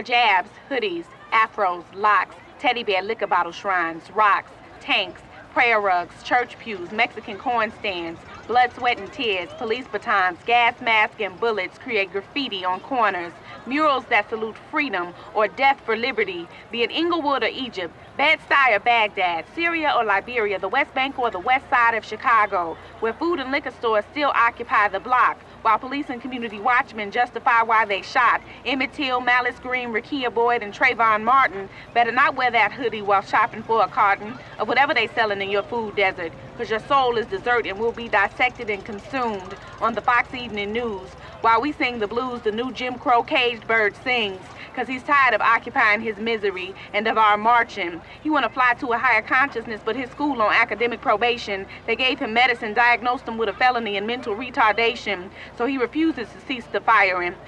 hijabs, hoodies, afros, locks, teddy bear liquor bottle shrines, rocks, tanks, prayer rugs, church pews, Mexican corn stands, blood, sweat, and tears, police batons, gas masks, and bullets create graffiti on corners, murals that salute freedom or death for liberty, be it Inglewood or Egypt, Bed-Stuy or Baghdad, Syria or Liberia, the West Bank or the west side of Chicago, where food and liquor stores still occupy the block, while police and community watchmen justify why they shot Emmett Till, Malice Green, Rakia Boyd, and Trayvon Martin, better not wear that hoodie while shopping for a carton of whatever they selling in your food desert, because your soul is dessert and will be dissected and consumed on the Fox Evening News, while we sing the blues the new Jim Crow caged bird sings, because he's tired of occupying his misery and of our marching. He want to fly to a higher consciousness, but his school on academic probation. They gave him medicine, diagnosed him with a felony and mental retardation, so he refuses to cease the firing.